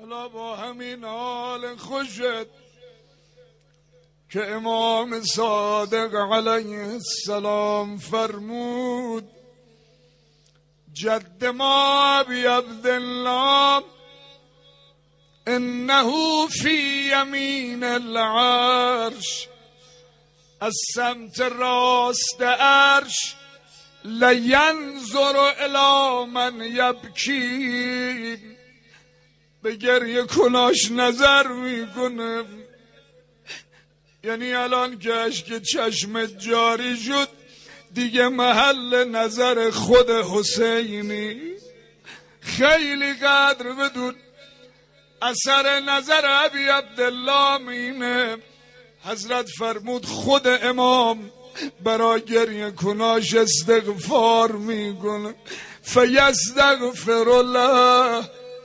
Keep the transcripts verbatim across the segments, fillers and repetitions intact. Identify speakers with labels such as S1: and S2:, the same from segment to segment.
S1: حالا با همین حال خوشت که امام صادق علیه السلام فرمود جد ما ابی عبدالله انه فی یمین العرش، از سمت راست عرش لینظر الی من یبکی، به گریه کناش نظر میکنه. یعنی الان که اشک چشمت جاری شد دیگه محل نظر خود حسینی. خیلی قدر بدون اثر نظر ابی عبدالله مینه. حضرت فرمود خود امام برای گریه کناش استغفار میکنه، فیستغفر الله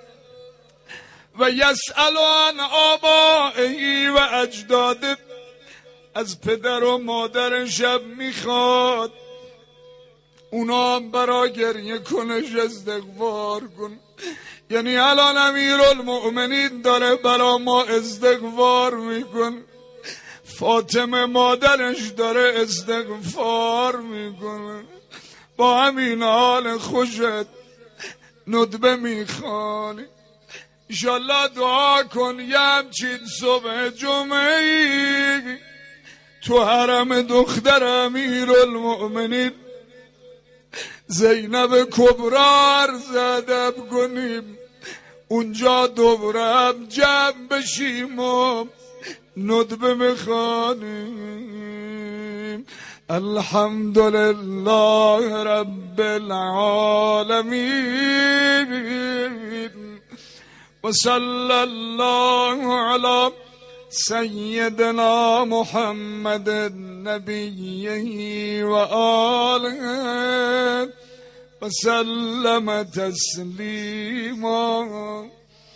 S1: و یسأل عن آبائه و اجداده، از پدر و مادر شب میخواد اونا هم برای گریه کنش استغفار کن. یعنی الان امیرالمؤمنین داره برا ما استغفار میکن، فاطمه مادرش داره استغفار میکنه. با همین حال خوشت ندبه میخوانی. انشالله دعا کن یه همچین صبح جمعه تو حرم دختر امیرالمؤمنین زینب کبرا عرض ادب کنیم، اونجا دورم جمع بشیم و ندبه بخوانیم. الحمدلله رب العالمین و صلی الله علی سیدنا محمد نبیه و آله و سلم تسلیما.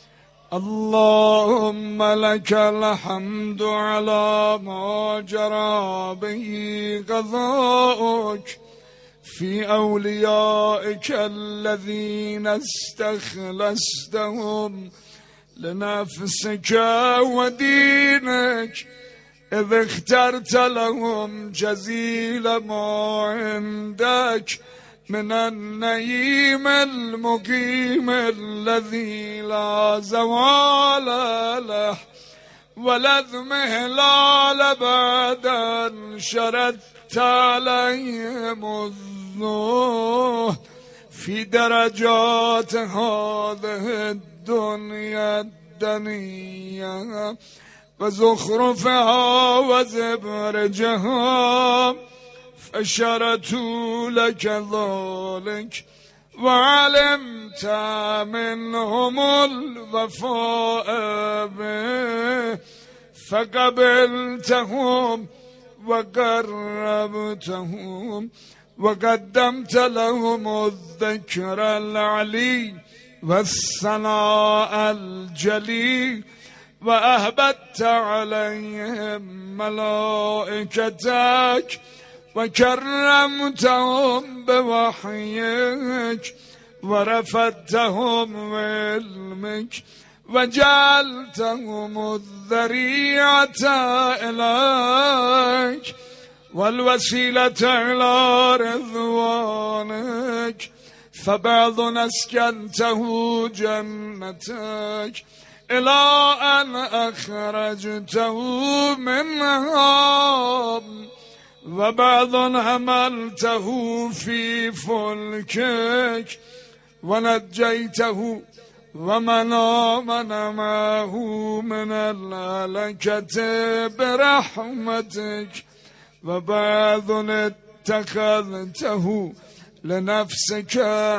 S1: اللهم لك الحمد على ما جرى به قضاؤك في أوليائك الذين استخلصتهم لنفسك ودينك، إذ اخترت لهم جزيل ما عندك من النعيم المقيم الذي لا زوال له ولا اضمحلال بعد أن شردت عليهم الزهد في درجات هذه الدنيا الدنيا وزخرفها وزبرجها، فشرتوا لك ذلك وعلمت منهم الوفاء به فقبلتهم وقربتهم وقدمت لهم الذكر العلي والثناء الجلي وأهبت عليهم ملائكتك وكرمتهم بوحيك ورفعتهم بعلمك وجعلتهم الذريعة إليك والوسيلة إلى رضوانك، فبعض اسكنته جنتك إلى أن أخرجته منها، وبعض حملته في فلكك ونجيته ومن آمن معه من الهلكة برحمتك، وبعض اتخذته لنفسك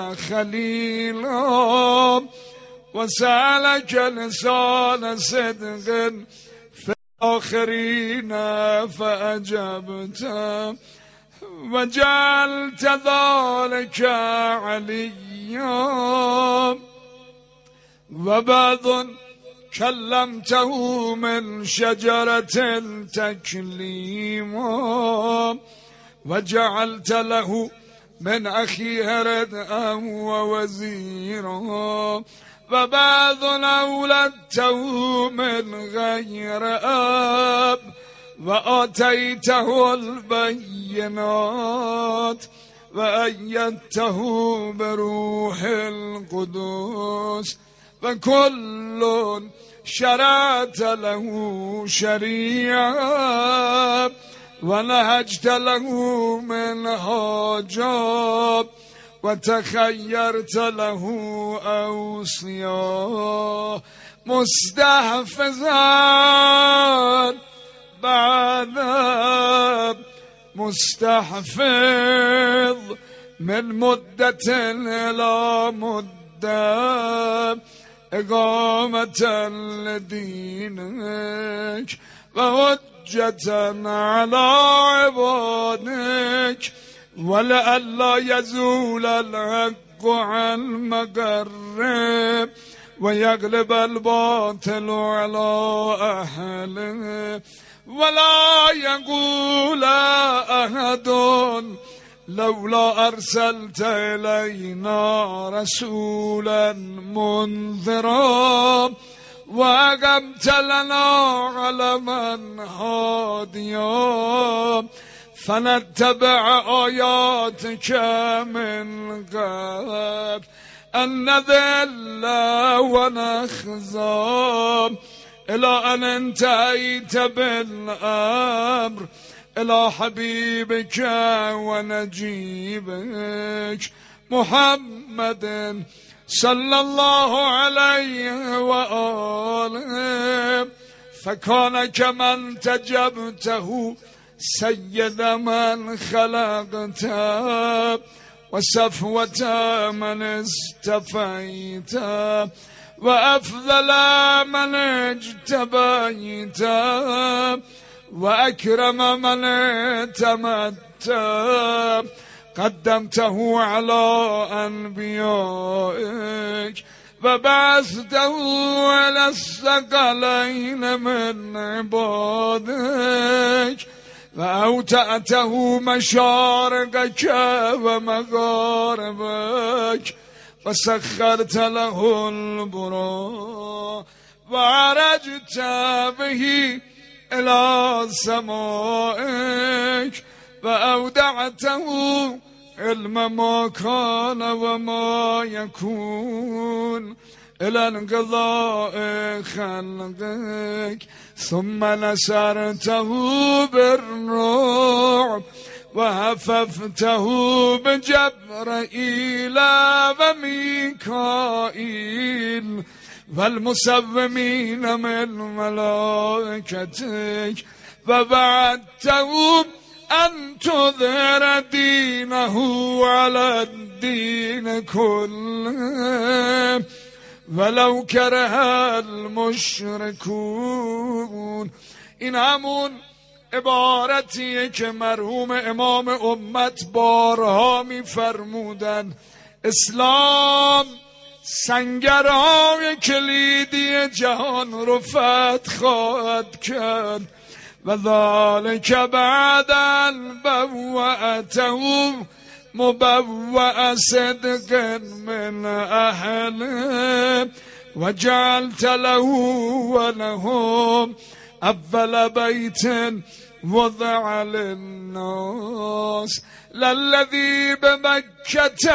S1: خليلا وسألك لسان صدق في الآخرين فأجبت وجعلت ذلك عليا، وبعض كلمته من شجرة التكليم وجعلت له من أخيه ردءا ووزيرا وبعض أولدته من غير أب وآتيته البينات وأيدته بروح القدس وكل شرعت له شريعة ونهجت له منهاجا وتخيرت له أوصياء مستحفظا بعد مستحفظ من مدة إلى مدة إقامة لدينك وحجة على عبادك ولئلا يزول الحق عن مقره ويغلب الباطل على أهله ولا يقول أحد لولا أرسلت إلينا رسولا منذرا وأقمت لنا علما هاديا فنتبع آياتك من قبل أن نذل ونخزى إلى أن انتهيت بالأمر إلى حبيبك ونجيبك محمد صلى الله عليه وآله فكان كمن تجبته سيد من خلقت وصفوة من استفيت وأفضل من اجتبيت وأكرم من اعتمدت قدمته على أنبيائك وبعثته على الثقلين من عبادك وأوتأته مشارقك ومغاربك وسخرت له البراق وعرجت به إلى سمائك وأودعته علم ما كان وما يكون إلى انقضاء خلقك ثم نسرته بالرعب وهففته بجبرائيل وميكائيل والمسومين من ملائكتك وبعدته أن تظهر دينه على الدين كله ولو كره المشركون. این همون عبارتیه که مرحوم امام امت بارها می فرمودن اسلام سنگرهای کلیدی جهان رو فتح خواهد کرد و ذالک بعد بوأته مبوأ صدق من اهله و جعلت له و لهم اول بیت وضع للناس للذی بمکة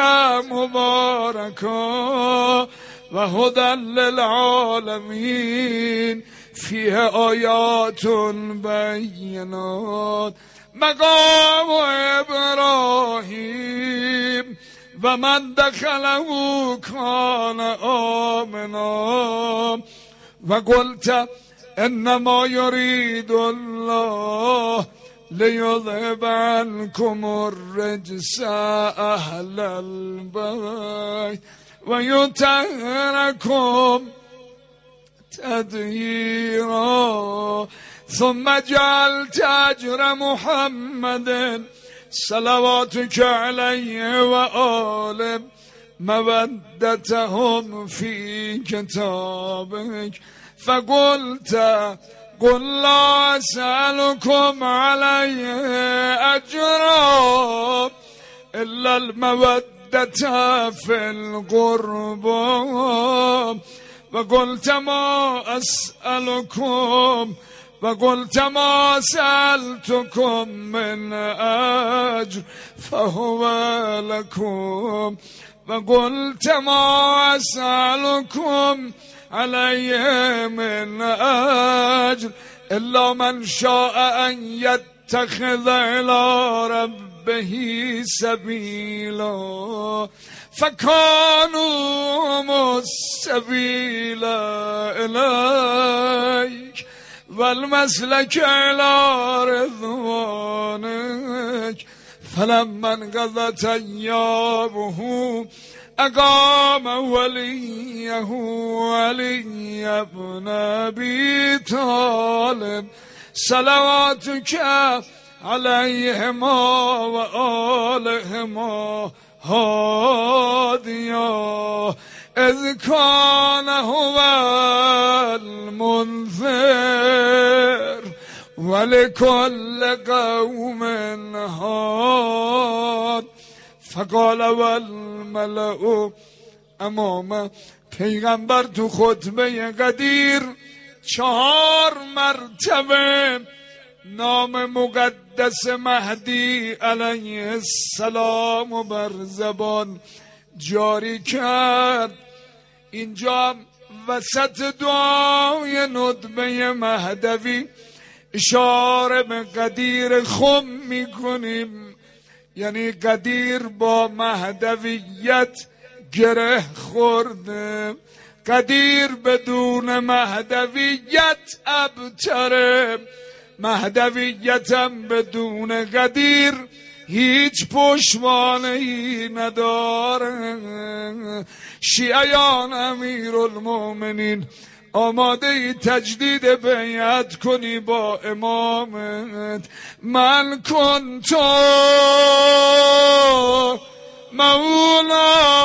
S1: مبارکا و هدى للعالمین فیه آیات بینات مقام ابراهیم و من دخله کان آمنا و قلت انما يريد الله ليذهب عنكم الرجس اهل البيت ويطهركم تطهيرا ثم جعلت اجر محمد صلواتك عليه وآله مودتهم في كتابك فقلت قل لا أسألكم عليه أجرا إلا المودة المودة في القرب وقلت ما أسألكم وقلت ما سألتكم من أجر فهو لكم وقلت ما أسألكم عليه من أجر إلا من شاء أن يتخذ إلى ربه سبيلا فكانوا السبيل إليك والمسلك إلى رضوانك فلما انقضت أيامه أقام وليه ولي ابن أبي طالب صلواتك عليهما وآلهما هاديا إذ كان هو المنذر ولكل قوم هاد فقال والملأ امام پیغمبر تو خطبه قدیر چهار مرتبه نام مقدس مهدی علیه السلام و بر زبان جاری کرد. اینجا وسط دعای ندبه مهدوی اشاره به قدیر خم میکنیم، یعنی قدیر با مهدویت گره خورده. قدیر بدون مهدویت ابتره، مهدویتم بدون قدیر هیچ پشتوانه‌ای نداره. شیعیان امیرالمومنین آماده تجدید بیعت کنی با امامت. من کنت مولا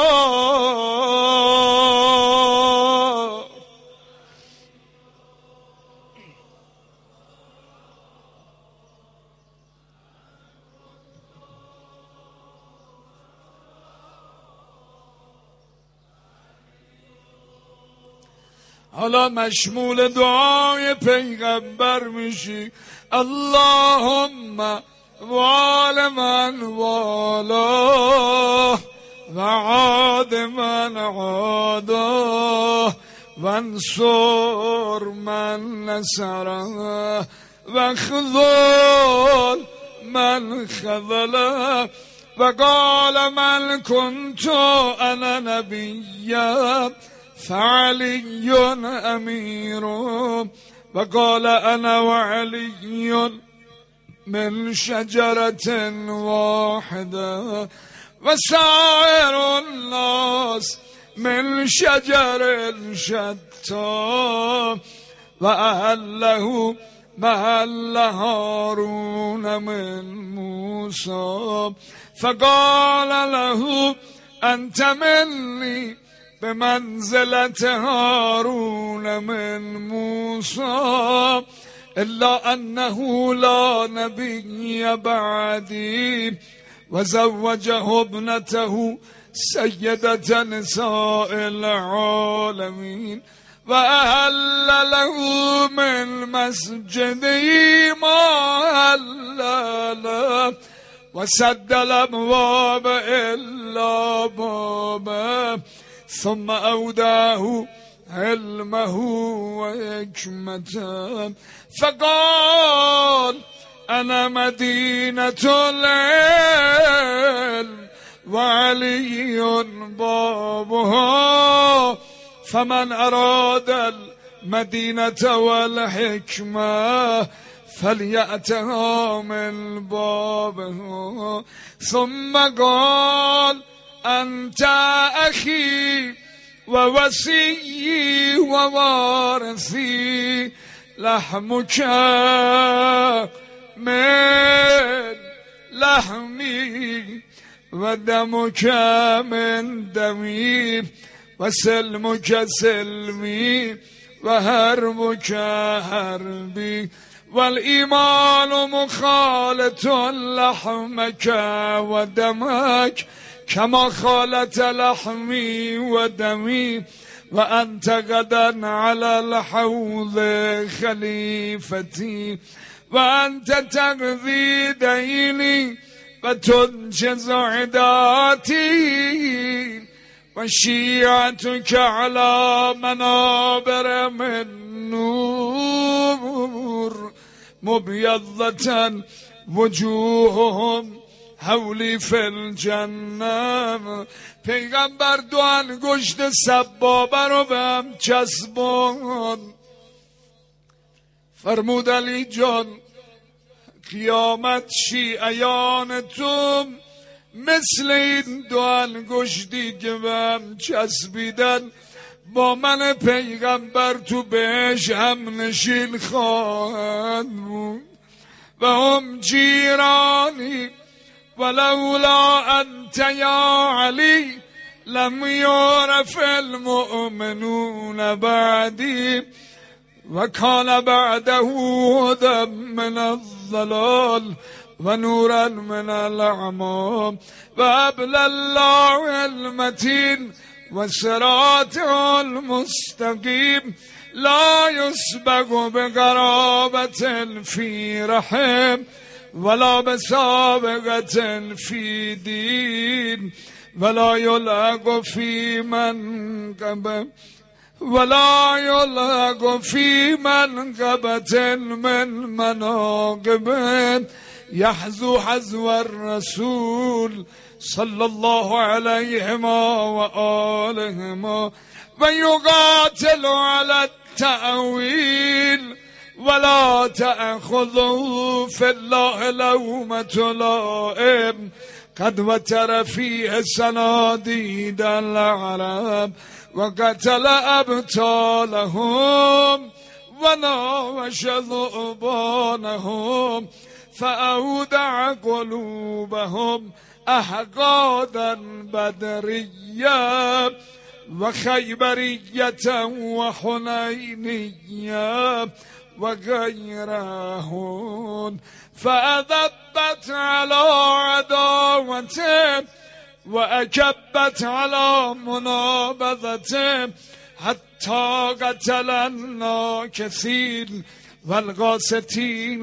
S1: حالا مشمول دعای پیغمبر میشی. اللهم وال من والا و عاد من عادا و انصر من نصره و خذل من خذله و قال من كنت انا نبیا فعلي أمير وقال أنا وعلي من شجرة واحدة وسائر الناس من شجر شتى وأهله محل هارون من موسى فقال له أنت مني بمنزلة هارون من موسى إلا أنه لا نبي بعدي وزوجه ابنته سيدة نساء العالمين وأهل له من مسجده ما أهل له وسد الأبواب إلا بابه ثم أوداه علمه وحكمته فقال أنا مدينة العلم وعلي بابها فمن أراد المدينة والحكمة فليأتها من بابها. ثم قال أنت أخي ووصي ووارثي لحمك من لحمي ودمك من دمي وسلمك سلمي وحربك حربي والإيمان مخالط لحمك ودمك كما خالت لحمي ودمي وأنت غدا على الحوض خليفتي وأنت تقضي ديني وتنجز عداتي وشيعتك على منابر من نور مبيضة وجوههم حولی فی الجنه. پیغمبر دو انگشت سبابه رو به هم چسبان، فرمود علی جان قیامت شیعیان تو مثل این دو انگشتی که به هم چسبیدن با من پیغمبر تو بهش هم نشین خواهند بود و هم جیرانی ولولا انت یا علی لم یعرف المؤمنون بعدی و کان بعده هدى من الضلال و نورا من الاعمى و حبل الله المتین و صراط المستقیم لا يسبق بقرابة في رحم ولا بسابقة في دين ولا يلحق في منقبة ولا يلحق في منقبة من مناقبه يحذو حذو الرسول صلى الله عليهما وآلهما ويقاتل على التأويل ولا تأخذه في الله لومة لائم قد وتر فيه صناديد العرب وقتل أبطالهم وناوش ذؤبانهم فأودع قلوبهم أحقادا بدريا وخيبرية وحنينية وغيرهن فأذبت على عداوته وأكبت على منابذته حتى قتل الناكثين والغاستين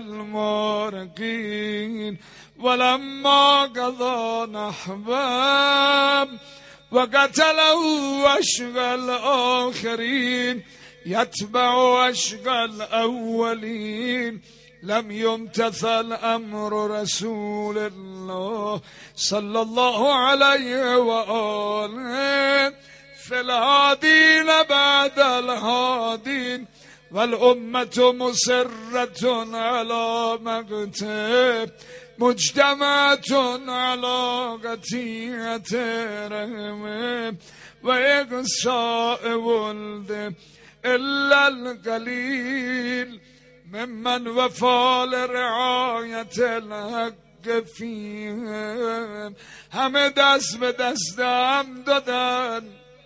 S1: والمارقين ولما قضى نحبه وقتله أشقى الآخرين يتبع أشقى الأولين لم يمتثل أمر رسول الله صلى الله عليه وآله في الهادين بعد الهادين والأمة مسرة على مقته مجتمعة على قطيعة رحمه وإقصاء ولده إلا القليل ممن وفى لرعاية الحق فيهم. همه دست به دست هم دادن،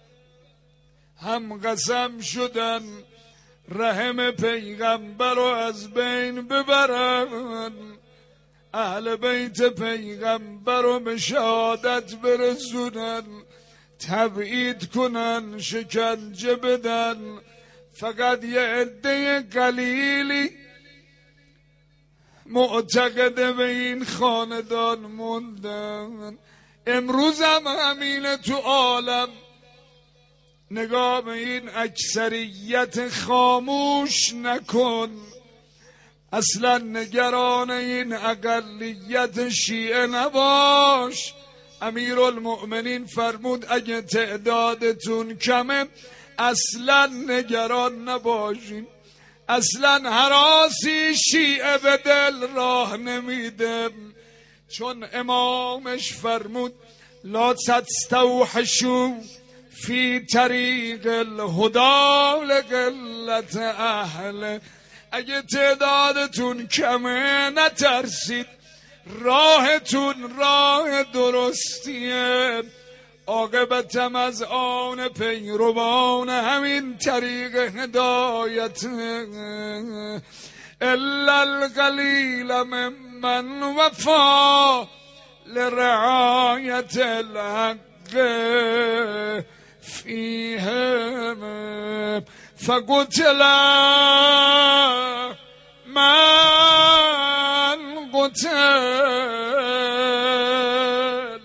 S1: هم قسم شدن رحم پیغمبر رو از بین ببرن، اهل بیت پیغمبر رو به شهادت برسونن، تبعید کنن، شکنجه بدن. فقط یه عده قلیلی معتقد به این خاندان موندن. امروز هم همینه تو عالم. نگاه به این اکثریت خاموش نکن، اصلا نگران این اقلیت شیعه نباش. امیرالمؤمنین فرمود اگه تعدادتون کمه اصلا نگران نباشین، اصلا هراسی شیعه به دل راه نمیده، چون امامش فرمود لا تستوحشوا فی طریق الهدی لقلت اهل. اگه تعدادتون کمه نترسید، راهتون راه درستیه، عاقبتم از آن پیروان همین طریق هدایت. الا القلیل ممن وفا لرعایت الحق فیهم فقتل من قتل.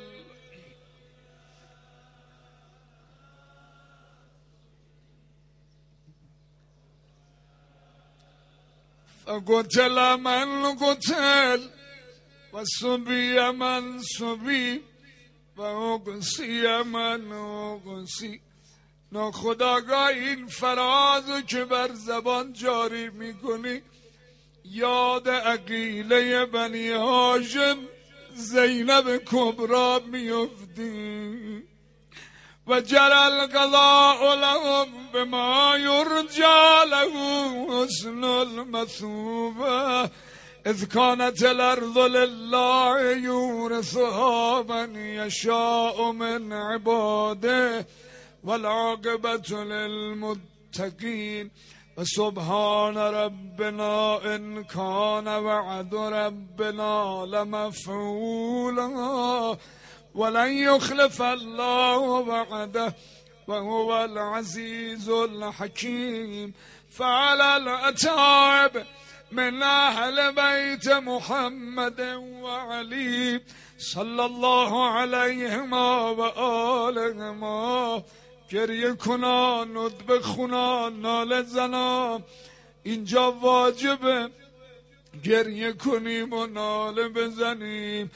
S1: فقتل من قتل و صبی من صبی و اقصی من اقصی. ناخودآگاه این فرازو که بر زبان جاری میکنی یاد عقیله بنی هاشم زینب کبرا میفتی. و جرى القضاء لهم بما يرجى له حسن المثوبة اذ كانت الارض لله يورثها من يشاء من عباده والعاقبة للمتقين. وسبحان ربنا إن كان وعد ربنا لمفعولا ولن يخلف الله وعده وهو العزيز الحكيم. فعلى الأتعاب من أهل بيت محمد وعلي صلى الله عليهما وآلهما گریه کنان، ندبه خونان، ناله زنان. اینجا واجبه گریه کنیم و ناله بزنیم.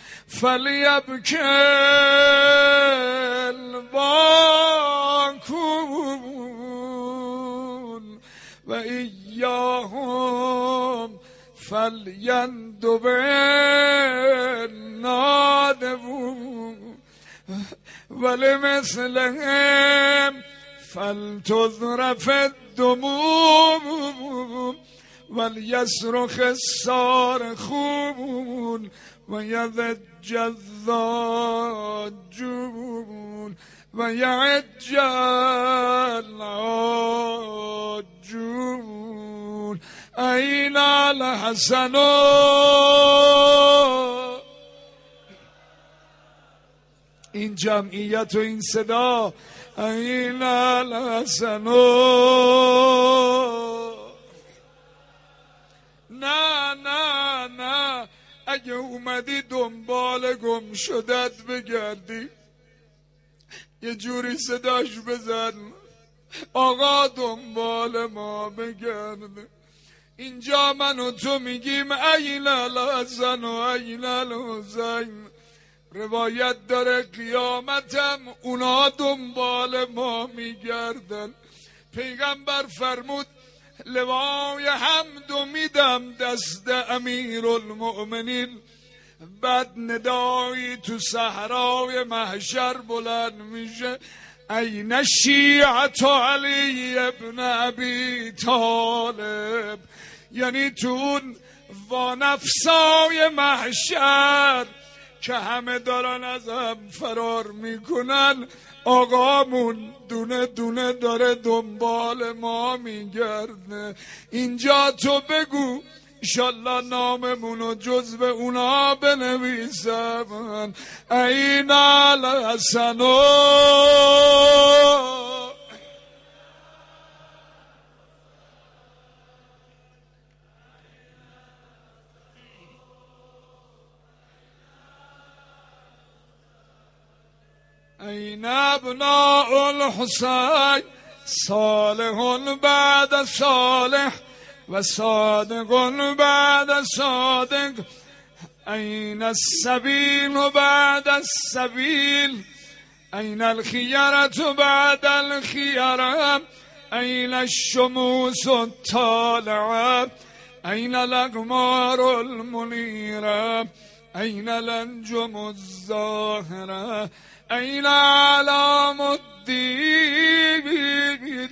S1: فلیبکل باکون و ایاهم فلیندبن نادبون ولمثلهم فلتذرف الدموم وليصرخ الصارخون ويضج الضاجون ويعج العاجون. أين الحسن این جمعیت و این صدا این الحسن. نه نه نه اگه اومدی دنبال گم شدت بگردی یه جوری صداش بزن آقا دنبال ما بگرده. اینجا من و تو میگیم این الحسن و این الحسین. روایت داره قیامتم اونا دنبال ما میگردن. پیغمبر فرمود لوای حمدو میدم دست امیر المؤمنین. بعد ندایی تو صحرای محشر بلند میشه این شیعت علی ابن ابی طالب. یعنی تو اون وانفسای محشر که همه دارن از هم فرار میکنن آقامون دونه دونه داره دنبال ما میگرده. اینجا تو بگو انشالله ناممونو جزو اونا بنویسم. این الحسن این ابناء الحسین صالح بعد صالح و صادق بعد صادق. این السبیل بعد السبیل این الخیرت بعد الخیره این الشموس الطالعه این الاقمار المنیره این الانجم الظاهره این علام الدین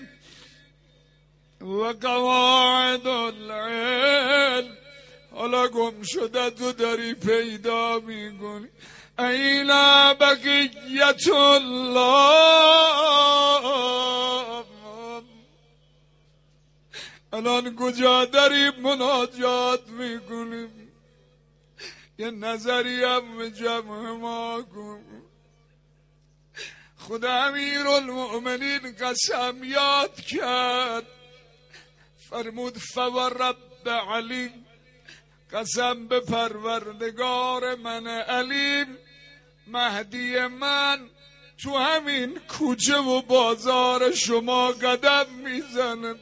S1: و قواعد العلم. حالا گم شده تو داری پیدا میکنی. این بقیت الله. الان کجا داریم مناجات میکنیم؟ یه نظری هم به جمع ما کن. خدا امیرالمؤمنین قسم یاد کرد، فرمود فورب علی، قسم به پروردگار من علیم، مهدی من تو همین کوچه و بازار شما قدم میزنه.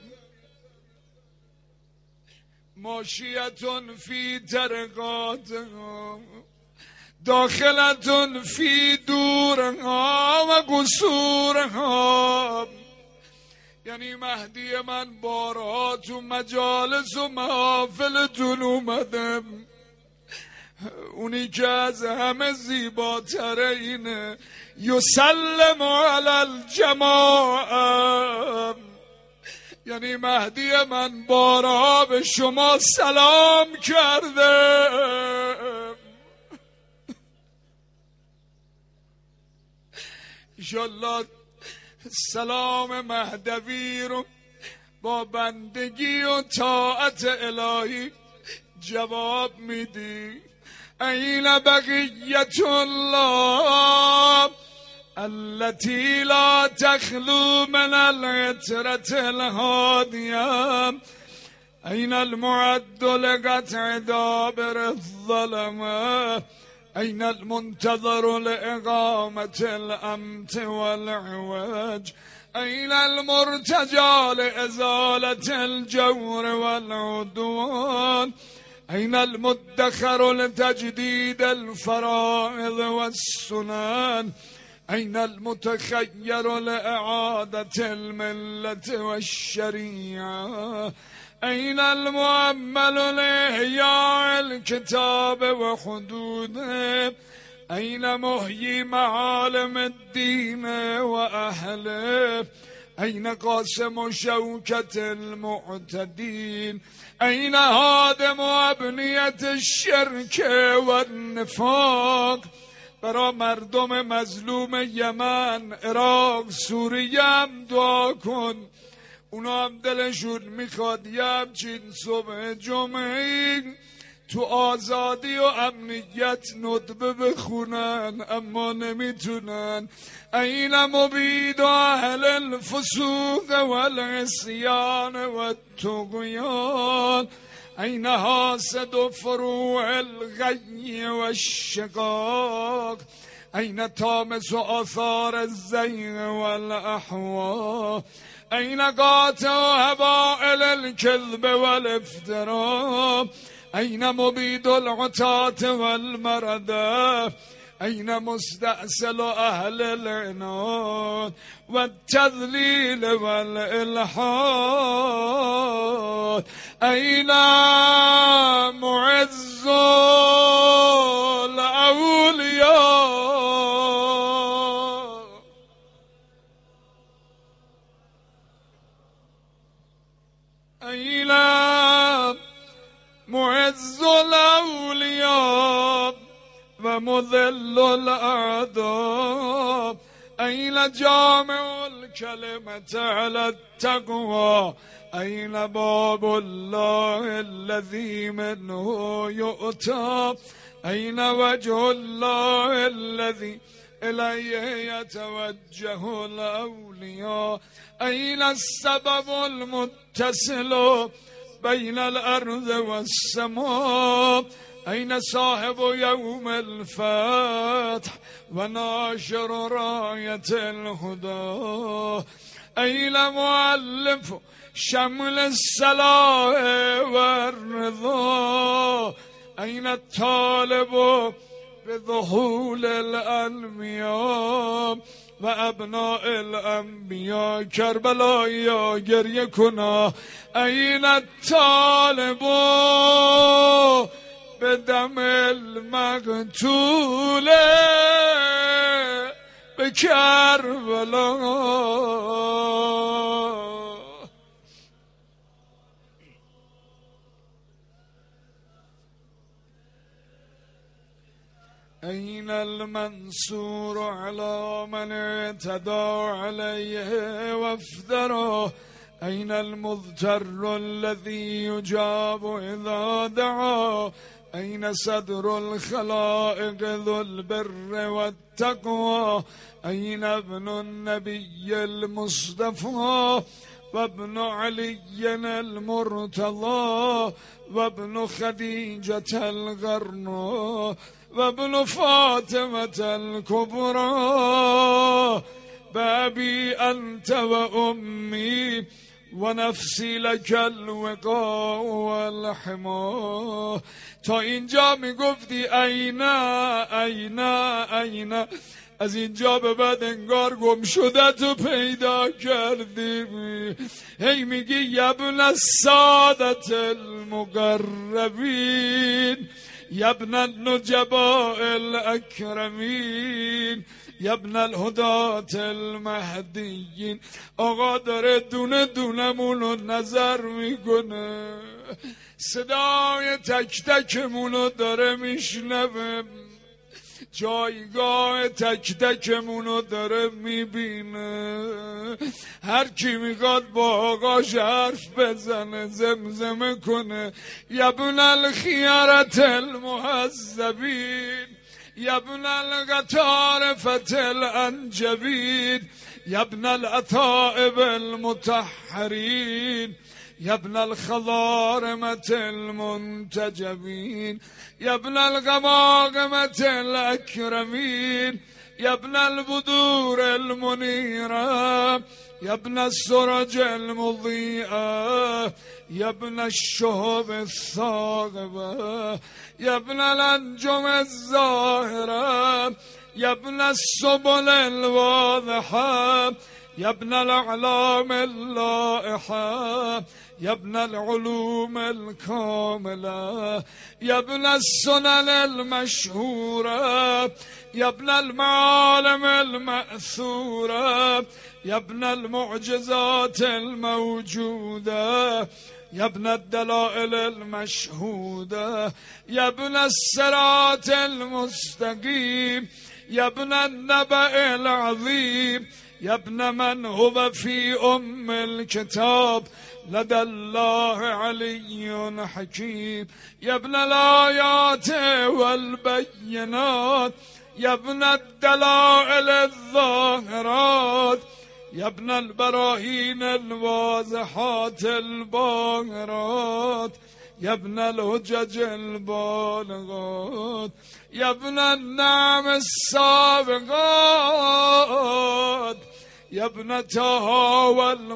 S1: ماشیتون فی طرقاتها داخلتون فی دورها و قصورها. یعنی مهدی من بارها تو مجالس و محافلتون اومدم، اونی که از همه زیباتره اینه یسلم علی الجماعه. یعنی مهدی من بارها به شما سلام کرده. انشالله سلام مهدوی رو با بندگی و طاعت الهی جواب میدی. این بقیت الله التي لا تخلو من العترة الهادية. أين المعد لقطع دابر الظلمة؟ أين المنتظر لإقامة الأمت والعوج؟ أين المرتجى لإزالة الجور والعدوان؟ أين المدخر لتجديد الفرائض والسنن؟ أين المتخير لإعادة الملة والشريعة؟ أين المؤمل لإحياء الكتاب وحدوده؟ أين محيي معالم الدين وأهله؟ أين قاسم شوكة المعتدين؟ أين هادم أبنية الشرك والنفاق؟ برا مردم مظلوم یمن، عراق، سوریه هم دعا کن. اونا هم دلشون میخواد یه همچین صبح جمعه تو آزادی و امنیت ندبه بخونن، اما نمیتونن. این مبید اهل الفسوق والعصیان والطغیان؟ این حاسد فروع الغی والشقاق؟ این تامس آثار الزیغ والاحوا؟ این قاطع هبائل الكذب والافتراء؟ این مبید العتاة والمردة؟ این مستأصل اهل العناد والتذلیل والالحاد؟ این معز الاولیاء؟ این معز الاولیاء و مذل الاعداء؟ این جامع الكلمة على التقوى؟ این باب الله الذي منه يؤتى؟ این وجه الله الذي إليه يتوجه الأولياء؟ این السبب المتصل بين الأرض والسماء؟ این صاحب يوم الفتح وناشر راية الهدى؟ این مؤلف شمل الصلاح والرضا؟ این الطالب بظهول الانبیاء و ابناء الانبیاء؟ کربلایی گریه کنا. این الطالب به دم المقتول به کربلا؟ این المنصور على من اعتدى عليه وافترى؟ این المضطر الذي يجاب اذا دعا؟ أين صدر الخلائق ذو البر والتقوى أين ابن النبي المصطفى وابن علي المرتضى وابن خديجة الغراء وابن فاطمة الكبرى بابي أنت وأمي ونفسی لک الوقاء والحما. تا اینجا میگفتی اینا اینا اینا، از اینجا به بعد انگار گم شده تو پیدا کردی. هی میگی یبن السادت المقربین یبن النجباء الاکرمین یبن الهدات المهدیین. آقا داره دونه دونمونو نظر میکنه، صدای تک تکمونو داره میشنوه، جایگاه تک تکمونو داره میبینه. هر کی میخواد با آقاش حرف بزنه زمزمه کنه یبن الخیارت المحذبین یبن القطار فتل انجبین یبن الاتائب المتحرین یبن الخضارمة المنتجبین یبن الغماغمة الاکرمین یبن البدور المنیره یبن السرج المضیئه یبن الشهب الثاقبه یبن الانجم الظاهره یبن السبل الواضحه یبن الاعلام اللائحه یبن العلوم الكامله یبن السنن المشهوره یبن المعالم المأثوره یبن المعجزات الموجوده یبن الدلائل المشهوده یبن الصراط المستقیم یبن النبأ العظیم یبن من هو فی ام الكتاب لدى الله علی حکیم یبن الآیات والبینات یبن الدلائل الظاهرات یبن البراهین الواضحات الباهرات یبن الحجج البالغات یبن النعم السابقات یبن طه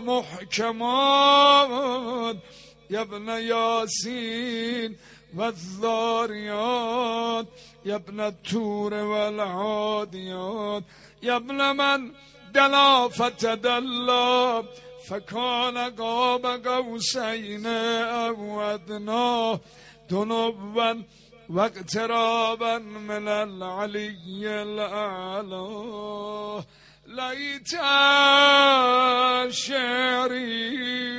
S1: والمحکمات یبن یاسین والذاریات یبن الطور والعادیات یبن من دلا فتدلا فکان قاب قوسین او ادنا دنوا واقترابا من العلی الاعلی لیت شعری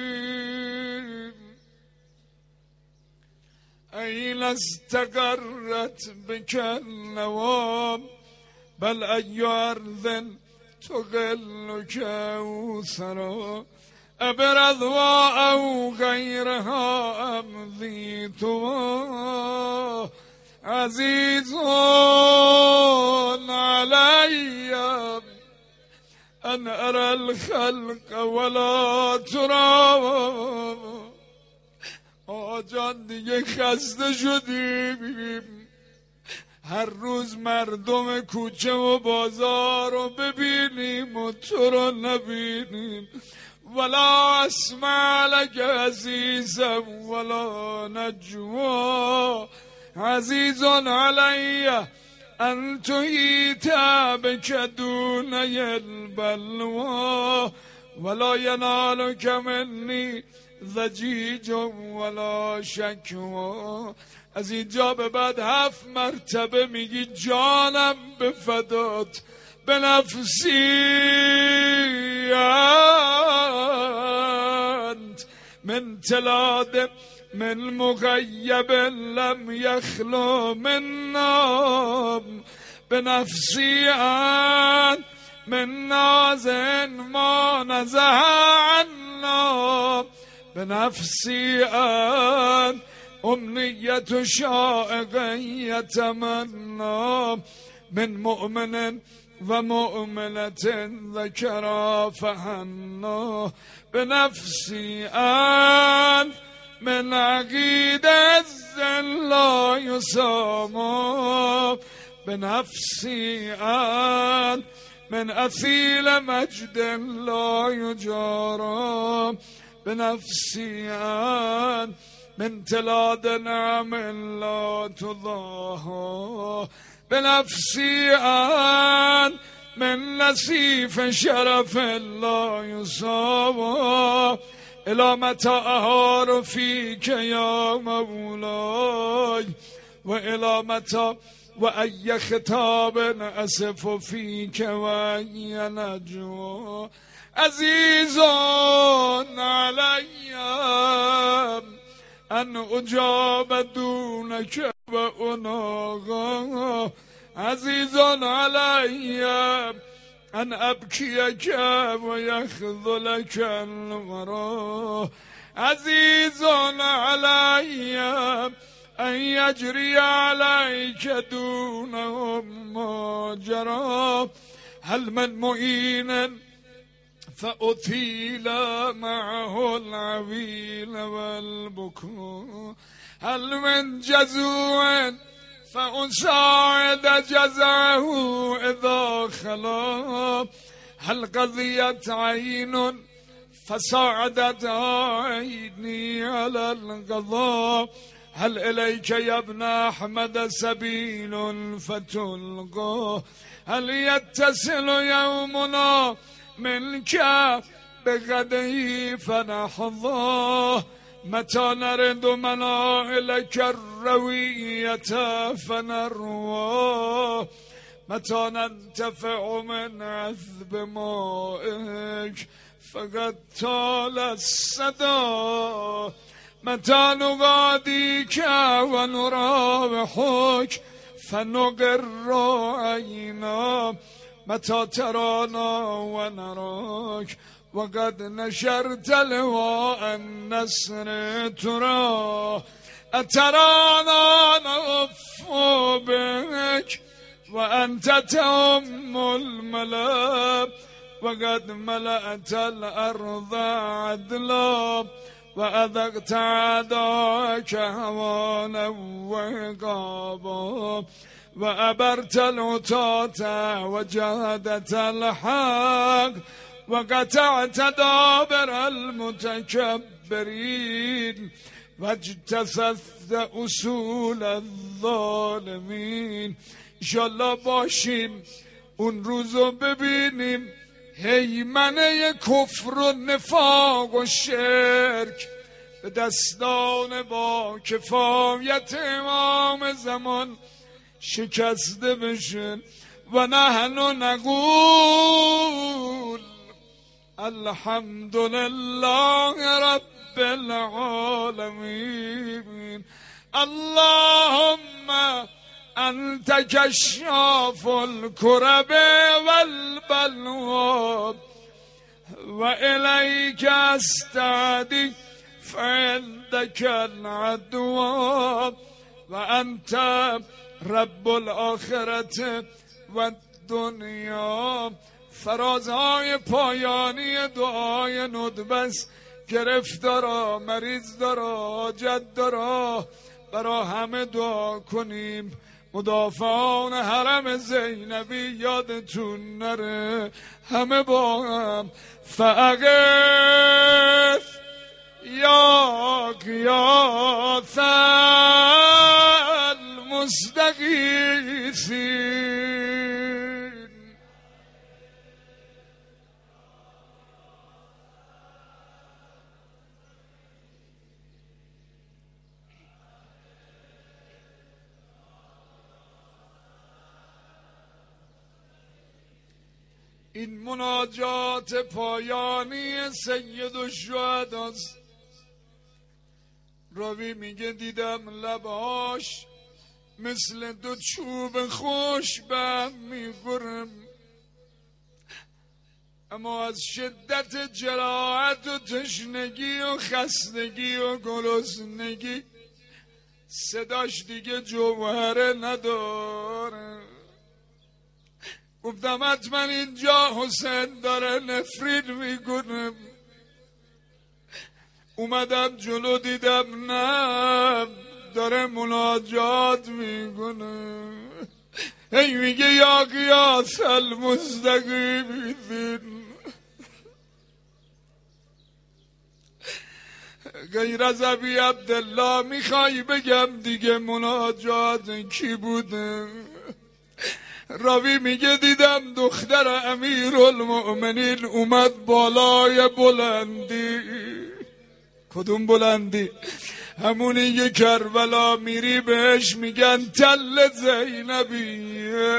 S1: این استقرت بك النوام بل ای ارض تقلك اوثرا ابرضوا او غیرها امضی تو عزیز علی ان ارى الخلق ولا ترى. آجان دیگه خسته شدیم، هر روز مردم کوچه و بازار رو ببینیم و تو رو نبینیم. ولا اسمع لك عزیزا ولا نجوا عزیز علی ان تهیت بك دون البلوا ولا ینالک منی ضجیج ولا شکوا. از اینجا به بعد هفت مرتبه میگی جانم به فدات به نفسی انت من تلاد من مغیب لم یخلو من نام به نفسی انت من نازن ما نزه عنا به نفسی انت امنیت شائقه یتمنا من مؤمن و مؤمنة ذکرا فحنا بنفسی ان من عقید الزن لا یساما بنفسی ان من اثیل مجد لا یجارا بنفسی ان من تلاد نعم لا تضاها بنفسی ان من نصیف شرف لا یصابا الی متی اهار فیک یا مولاي و الی متی و ای خطاب اسف فیک و ای نجوا عزیزان علیم ان اجاب دونک و اناغا عزیزان علیم ان ابکیک و یخذلک الورا عزیزان علیم ان یجری علیک دونهم ما جرا هل من معین فأطيل معه العويل والبكاء هل من جزوع فأساعد جزعه إذا خلا هل قضيت عين فساعدت عيني على القضاء هل إليك يا ابن أحمد سبيل فتلقى هل يتصل يومنا منك بغده فنحظاه متى نرد منائلك الروية فنرواه متى ننتفع من عذب مائك فقد طال الصدى متى نغاديك ونراوحك فنقر عينا متى ترانا ونراك وقد نشرت لواء النصر ترى أترانا نغف بك وأنت تؤم الملا وقد ملأت الأرض عدلا وأذقت عداك هوانا وعقابا وأبرت العتاة وجهدت الحق وقطعت دابر المتكبرين واجتثثت اصول الظالمین. انشالله باشیم اون روزو ببینیم هیمنه کفر و نفاق و شرک به دستان با کفایت امام زمان شکسته بشن و نحن نقول الحمد لله رب العالمين اللهم انت کشاف الكرب والبلوى و الیک استعدی فعندك العدوى و انت رب الاخرة و الدنیا. فرازهای پایانی دعای ندبس گرفتارا، مریض دارا، حاجت دارا، برا همه دعا کنیم. مدافعان حرم زینبی یادتون نره، همه با هم فاغث یا غیاث المستغیثین. این مناجات پایانی سید الشهداست. راوی میگه دیدم لباش مثل دو چوب خوش بهم میگرم، اما از شدت جراحت و تشنگی و خستگی و گرسنگی صداش دیگه جوهره نداره. گفتم حتما اینجا حسین داره نفرین میکنه. اومدم جلو دیدم نه، داره مناجات میکنه. هی میگه یا قیاس المستقیمین، غیر از ابی عبدالله میخوای بگم دیگه مناجات کی بوده؟ راوی میگه دیدم دختر امیرالمؤمنین اومد بالای بلندی. کدوم بلندی؟ همونی که کربلا میری بهش میگن تل زینبیه.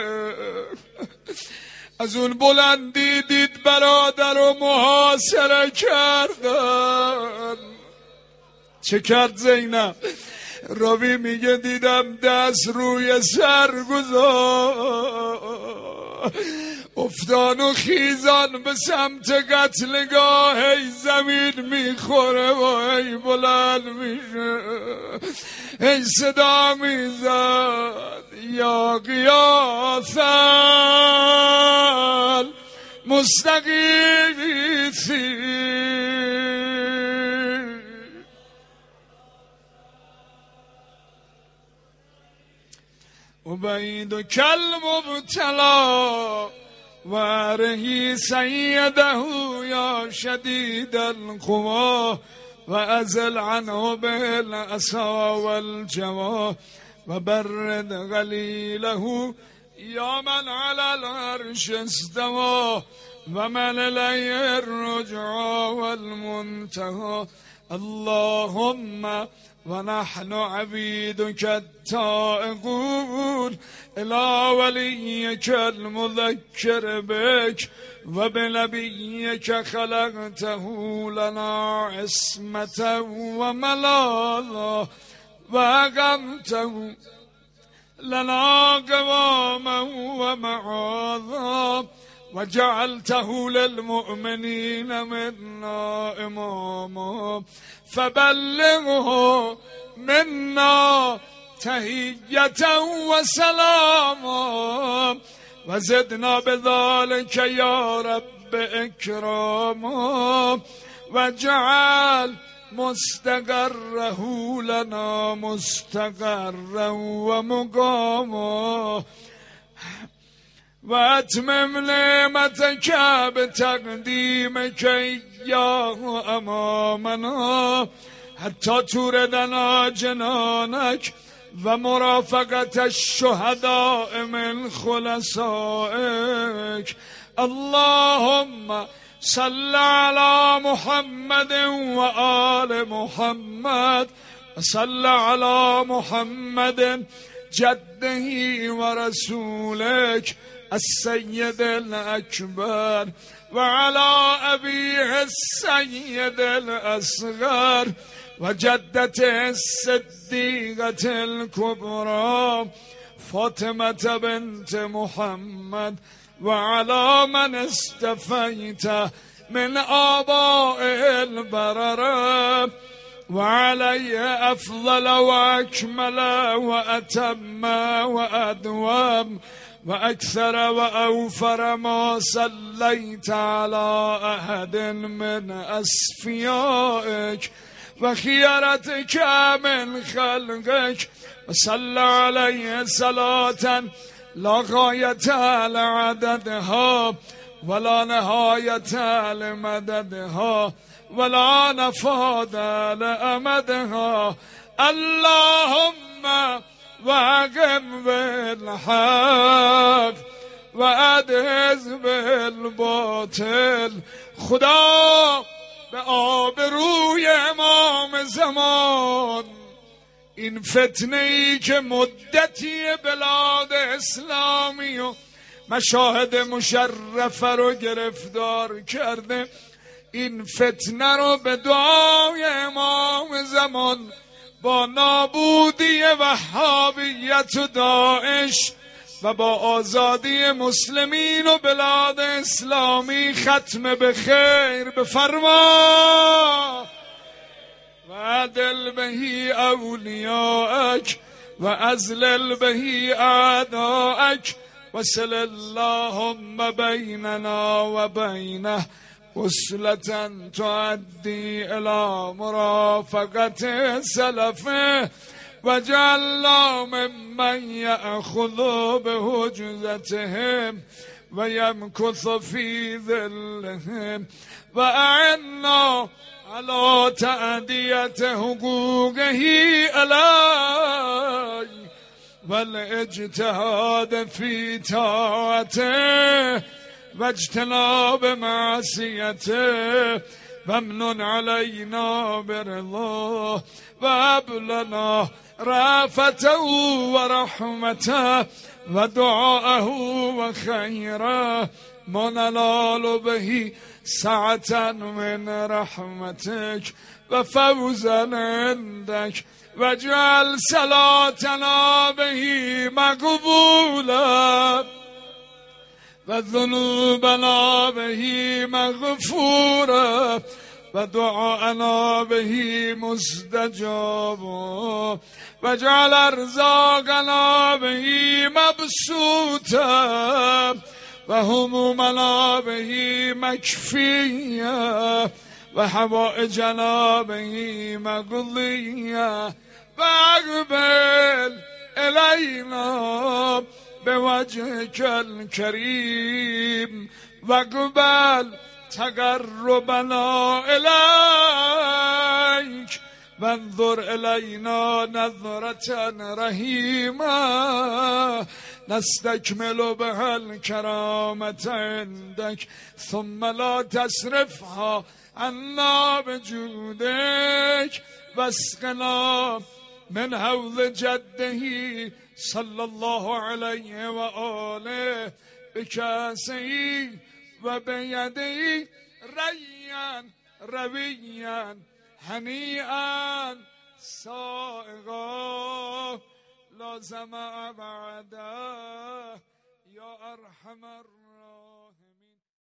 S1: از اون بلندی دید برادر رو محاصره کردن. چه کرد زینب؟ راوی میگه دیدم دست روی سر گذار، افتان و خیزان به سمت قتلگاه، ای زمین میخوره و ای بلند میشه، ای صدا میزد یا قیاسل مستقیمی. عبید کالمبتلا واره سیده یا شدید القوا و ازل عنه بالعصا والجوا و برد غلیله یا من علی العرش استوا و من الیه الرجعا والمنتهى. اللهم ونحن عبيدك التائقون إلى وليك المذكر بك وبنبيك خلقته لنا عصمة وملاذا وأقمته لنا قواما ومعاذا وجعلته للمؤمنين منا إماما فبلغه منا تحية وسلاما وزدنا بذلك يا رب إكراما وجعل مستقره لنا مستقرا ومقاما واتمم نعمتك بتقديمك إياه أمامنا حتى توردنا جنانك ومرافقة الشهداء من خلصائك. اللهم صل على محمد وآل محمد وصل على محمد جده ورسولك السيد الأكبر وعلى أبيه السيد الأصغر وجدته الصديقة الكبرى فاطمة بنت محمد وعلى من استفيت من آباء البررة وعليه أفضل وأكمل وأتم وأدوم وأكثر وأوفر ما صليت على أحد من أصفيائك وخيرتك من خلقك وصلى عليه صلاة لا غاية لعددها ولا نهاية لمددها ولا نفاد لأمدها. اللهم واقم بالحق وادهز بالباطل. خدا به آبروی امام زمان این فتنه ای که مدتی بلاد اسلامی و مشاهد مشرفه رو گرفتار کرده، این فتنه رو به دعای امام زمان با نابودی وهابیت و داعش و با آزادی مسلمین و بلاد اسلامی ختم به خیر بفرما. و وعدل به أولياءك وأزلل به أعداءك وصل اللهم بيننا وبينه وصلة تؤدي إلى مرافقة سلفه وجعلنا ممن يأخذ بهجزتهم ويمكث في ذلهم وأعنا على تأدية حقوقه علي والاجتهاد في طاعته واجتناب معصيته وامنن علينا برضاه وهب لنا رأفته ورحمته ودعاءه وخيره منال به سعة من رحمتك وفوزا عندك واجعل صلاتنا به مقبولا وذنوبنا به مغفورا ودعاءنا به مستجابا واجعل ارزاقنا به مبسوطا وهمومنا به مكفيا وحوائجنا به مقضيا واقبل إلينا بوجهك الكريم واقبل تقربنا إليك وانظر إلينا نظرة رحيمة نستكمل بها الكرامة عندك ثم لا تصرفها عنا بجودك واسقنا من حوض جده صلى الله عليه وآله بكاسه وبيده ريا رويا هنيئا سائغا لا زمع بعده يا أرحم الراحمين.